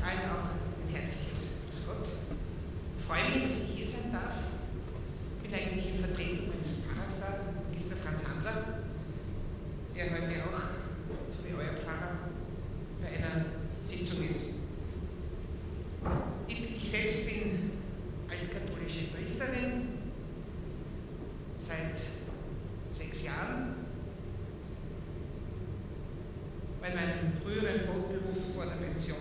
allen auch ein herzliches Grüß Gott. Ich freue mich, dass ich hier sein darf. Ich bin eigentlich in Vertretung meines Pfarrers da, Magister Franz Handler, der heute auch, so wie euer Pfarrer, bei einer Sitzung ist. Ich selbst bin altkatholische Priesterin seit 6 Jahren. Bei meinem früheren Brotberuf vor der Pension.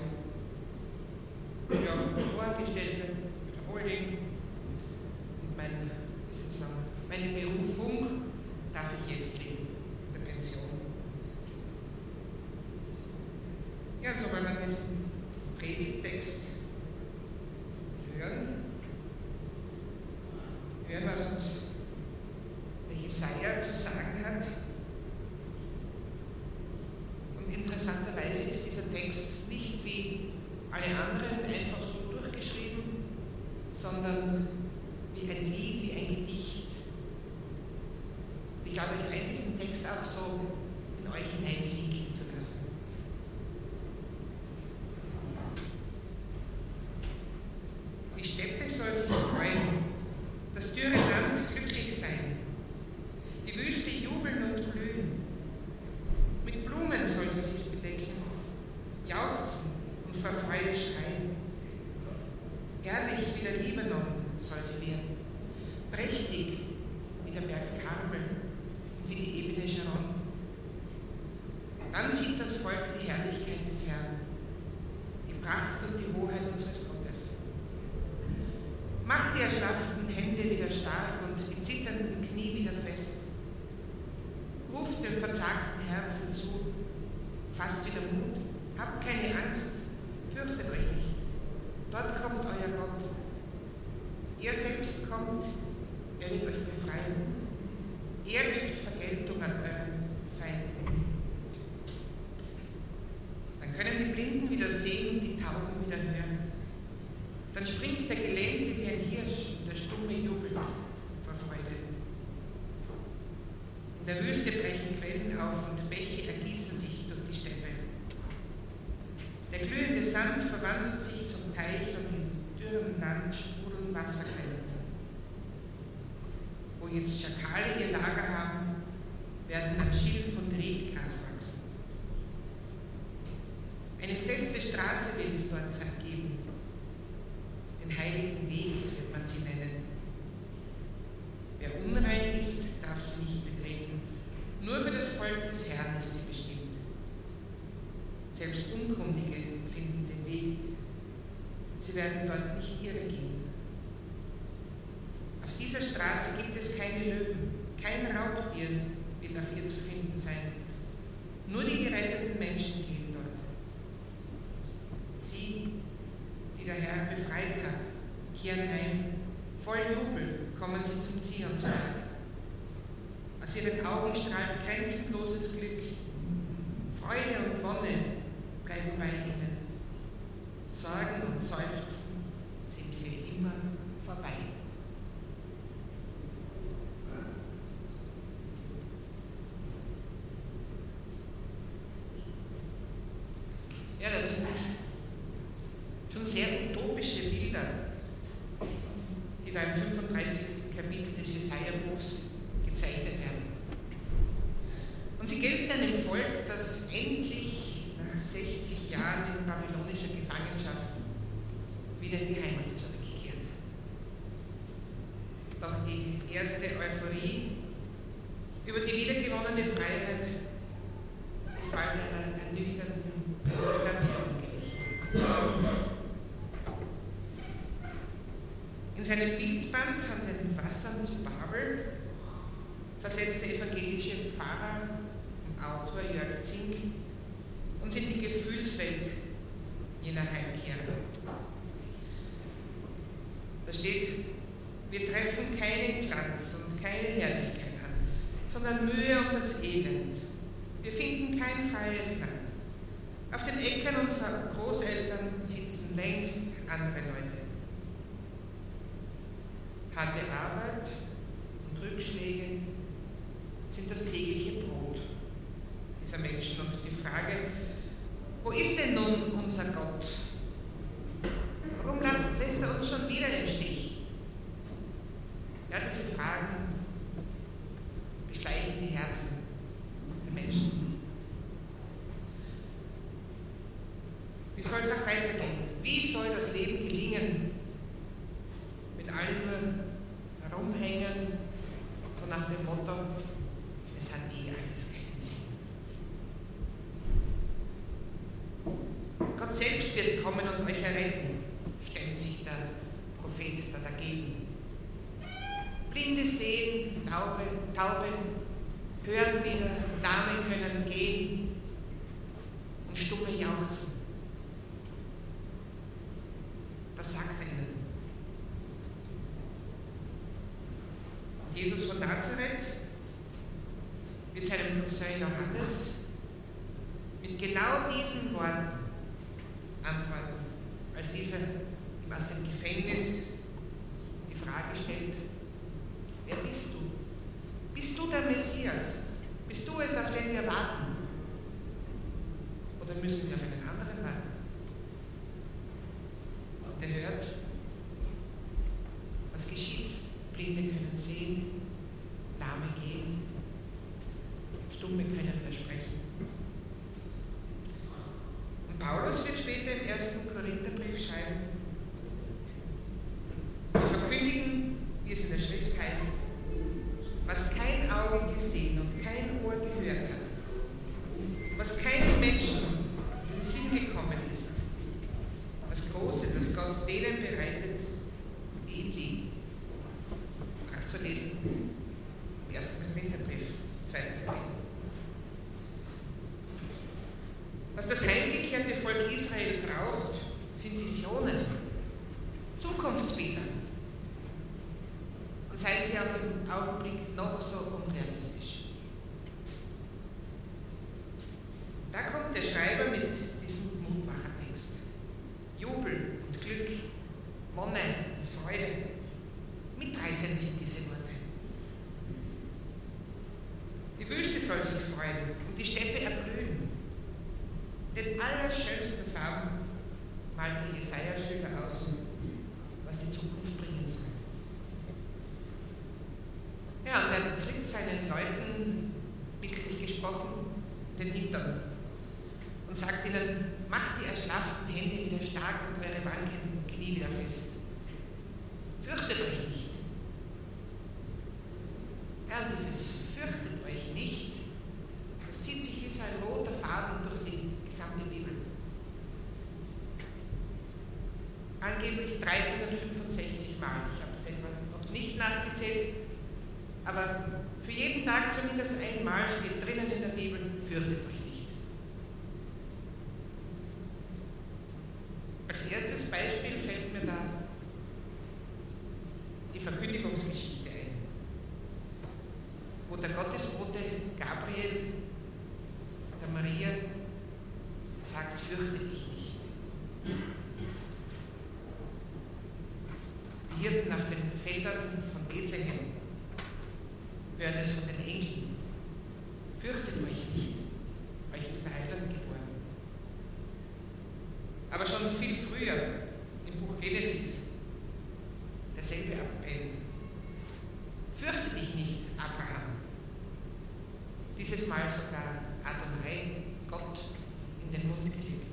Ja, Vorangestellte, Holding und meine Berufung darf ich jetzt leben, in der Pension. Ja, und so wollen wir diesen Predigttext hören, was uns der Jesaja zu sagen hat. Und interessanterweise ist dieser Text nicht wie alle anderen einfach so durchgeschrieben, sondern wie ein Lied, wie ein Gedicht. Ich lade euch ein, diesen Text auch so in euch hineinsinken zu lassen. Die Steppe soll sich freuen, das dürre Land glücklich sein, die Wüste jubeln und blühen. Mit Blumen soll sie sich bedecken, jauchzen und vor Freude schreien. Herrlich wie der Libanon soll sie werden, prächtig wie der Berg Karmel und wie die Ebene Sharon. Dann sieht das Volk die Herrlichkeit des Herrn, die Pracht und die Hoheit unseres Gottes. Macht die erschlafften Hände wieder stark und die zitternden Knie wieder fest. Ruft dem verzagten Herzen zu, fasst wieder Mut, habt keine Angst, fürchtet euch nicht. Dort kommt euer Gott. Er selbst kommt, er wird euch befreien. Er übt Vergeltung an euren Feinden. Dann können die Blinden wieder sehen, die Tauben wieder hören. Dann springt der Gelähmte wie ein Hirsch und der Stumme jubelt vor Freude. In der Wüste brechen Quellen auf und Bäche ergießen sich durch die Steppe. Der glühende Sand verwandelt sich zum Teich und im dürren Land sprudeln Wasserquellen. Wo jetzt Schakale ihr Lager haben, werden dann Schilf und Redgras wachsen. Eine feste Straße wird es dort geben. Den heiligen Weg wird man sie nennen. Wer unrein ist, darf sie nicht betreten. Nur für das Volk des Herrn ist sie bestimmt. Selbst Unkundige finden den Weg. Sie werden dort nicht irre gehen. Auf dieser Straße gibt es keine Löwen, kein Raubtier wird auf ihr zu finden sein. Nur die geretteten Menschen gehen dort. Sie, die der Herr befreit hat, kehren heim. Voll Jubel kommen sie zum Zionsberg. Aus ihren Augen strahlt grenzenloses Glück. Freude und Wonne bleiben bei ihnen. Sorgen und Seufzen sind für immer vorbei. Ja, das sind schon sehr utopische Bilder, die da im 35. Kapitel des Jesaja-Buchs gezeichnet werden. Und sie gelten einem Volk, das endlich nach 60 Jahren in babylonischer Gefangenschaft wieder in die Heimat zurückkehrt. Doch die erste Euphorie über die wiedergewonnene Freiheit ist bald einer ernüchternden Resignation gewichen. In seinem Bildband an den Wassern zu Babel versetzt der evangelische Pfarrer und Autor Jörg Zink uns in die Gefühlswelt jener Heimkehrer. Da steht: Wir treffen keinen Glanz und keine Herrlichkeit an, sondern Mühe und das Elend. Wir finden kein freies Land. Auf den Äckern unserer Großeltern sitzen längst andere Leute. Harte Arbeit und Rückschläge sind das tägliche Brot dieser Menschen. Und die Frage, wo ist denn nun unser Gott? uns schon wieder im Stich? Ja, diese Fragen beschleichen die Herzen der Menschen. Wie soll es auch weitergehen? Wie soll das Leben gelingen, wenn alle nur herumhängen, so nach dem Motto, es hat eh alles keinen Sinn. Gott selbst wird kommen und euch erretten, stellt sich der Prophet da dagegen. Blinde sehen, Taube hören wieder, Lahme können gehen und Stumme jauchzen. Das sagt er ihnen. Und Jesus von Nazareth wird seinem Cousin Johannes mit genau diesen Worten antworten, als dieser ihm aus dem Gefängnis die Frage stellt: Wer bist du? Bist du der Messias? Bist du es, auf den wir warten? Oder müssen wir auf einen anderen warten? Und er hört, was geschieht. Blinde können sehen, Lahme gehen, Stumme können versprechen. Und Paulus wird später im 1. Korintherbrief schreiben: Wir verkündigen, wie es in der Schrift heißt, was kein Auge gesehen und kein Ohr gehört hat, was keinem Menschen in den Sinn gekommen ist, das Große, das Gott denen bereitet, die ihn lieben. Nachzulesen im 1. Korintherbrief, 2. Kapitel. Was das heimgekehrte Volk Israel braucht, sind Visionen, Zukunftsbilder. Und seien sie auch im Augenblick noch so unrealistisch. Da kommt der Schreiber mit diesem Mutmachertext. Jubel und Glück, Wonne und Freude. Mitreißend sind diese Worte. Die Wüste soll sich freuen und die Steppe erblühen. Den allerschönsten Farben malte Jesaja Schüler aus, was die Zukunft bringen soll. Ja, und er tritt seinen Leuten, bildlich gesprochen, den Hintern und sagt ihnen: Macht die erschlafften Hände wieder stark und eure wankenden Knie wieder fest. Fürchtet euch nicht. Ja, und dieses Fürchtet euch nicht, das zieht sich wie so ein roter Faden durch die gesamte Bibel. Angeblich 365 Mal. Ich habe es selber noch nicht nachgezählt, aber für jeden Tag zumindest einmal steht drinnen in der Bibel: Fürchtet euch nicht. Als erstes Beispiel fällt mir da die Verkündigungsgeschichte ein, wo der Gottesbote Gabriel der Maria sagt: Fürchte dich nicht. Die Hirten auf den Feldern von Bethlehem hören es von den Engeln: Fürchtet euch nicht, euch ist der Heiland geboren. Aber schon viel früher, im Buch Genesis, derselbe Appell: Fürchte dich nicht, Abraham. Dieses Mal sogar Adonai, Gott, in den Mund gelegt.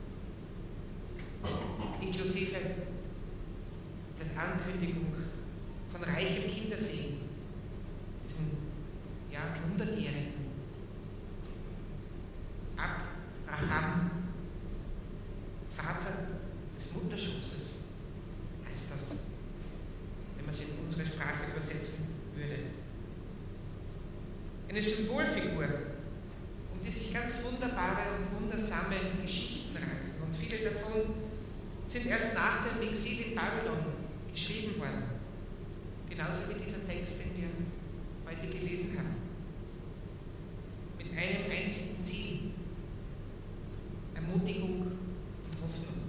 Inklusive der Ankündigung von reichem Kindersegen, diesem Hundertjährigen. Abraham, Vater des Mutterschutzes, heißt das, wenn man es in unsere Sprache übersetzen würde. Eine Symbolfigur, um die sich ganz wunderbare und wundersame Geschichten ranken. Und viele davon sind erst nach dem Exil in Babylon geschrieben worden. Genauso wie dieser Text, den wir heute gelesen haben. Mit einem einzigen Ziel: Ermutigung und Hoffnung.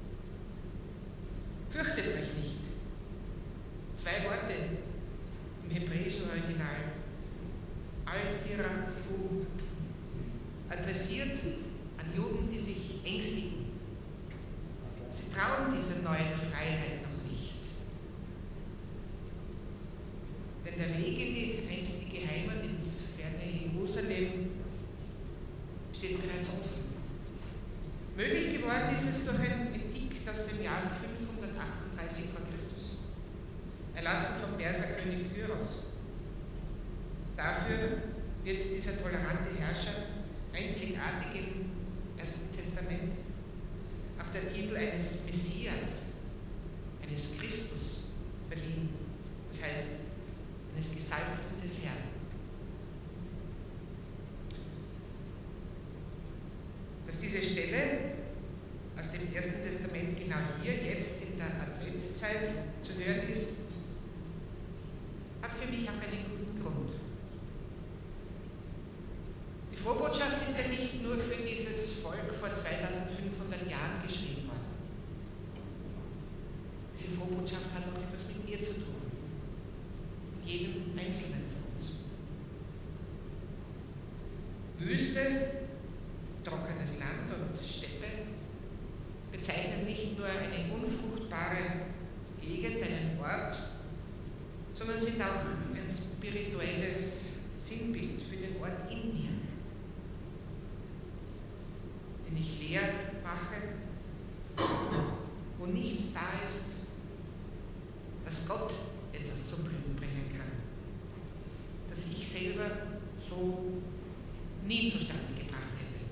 Fürchtet euch nicht. 2 Worte im hebräischen Original. Al-Tirahu, adressiert an Juden, die sich ängstigen. Sie trauen dieser neuen Freiheit noch nicht. geworden ist es durch ein Edikt aus dem Jahr 538 v. Chr., erlassen vom Perserkönig Kyros. Dafür wird dieser tolerante Herrscher einzigartig im Ersten Testament auch der Titel eines Messias, eines Christus verliehen, das heißt eines Gesalbten des Herrn. Dass diese Stelle aus dem Ersten Testament genau hier, jetzt in der Adventzeit zu hören ist, hat für mich auch einen guten Grund. Die Vorbotschaft ist ja nicht nur für dieses Volk vor 2500 Jahren geschrieben worden. Diese Vorbotschaft hat auch etwas mit mir zu tun, mit jedem Einzelnen von uns. Wüste, trockenes Land und Steppe bezeichnen nicht nur eine unfruchtbare Gegend, einen Ort, sondern sind auch ein spirituelles Sinnbild für den Ort in mir, den ich leer mache, wo nichts da ist, dass Gott etwas zum Blühen bringen kann, das ich selber so nie zustande gebracht hätte.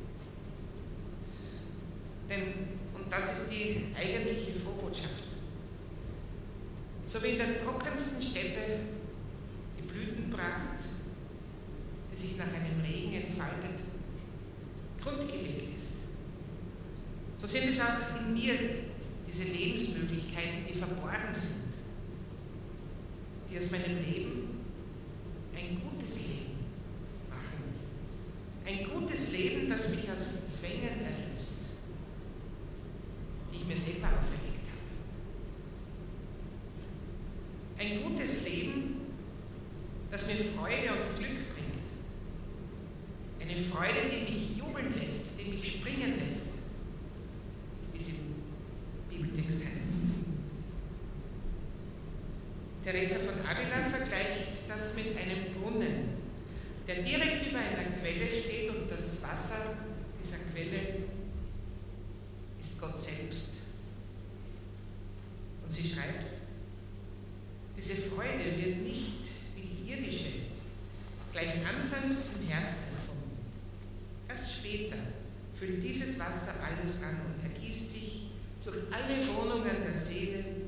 Denn, und das ist die eigentliche Vorbotschaft, so wie in der trockensten Steppe die Blütenpracht, die sich nach einem Regen entfaltet, grundgelegt ist, so sind es auch in mir diese Lebensmöglichkeiten, die verborgen sind, die aus meinem Leben ein gutes Leben machen. Ein gutes Leben, das mich aus Zwängen erlöst, die ich mir selber auferlegt habe. Ein gutes Leben, das mir Freude und Glück bringt. Eine Freude, die mich jubeln lässt, die mich springen lässt, wie es im Bibeltext heißt. Teresa von Avila vergleicht das mit einem Brunnen, der direkt über einer Quelle steht, und das Wasser dieser Quelle ist Gott selbst. Und sie schreibt, diese Freude wird nicht wie die irdische gleich anfangs im Herzen empfunden. Erst später füllt dieses Wasser alles an und ergießt sich durch alle Wohnungen der Seele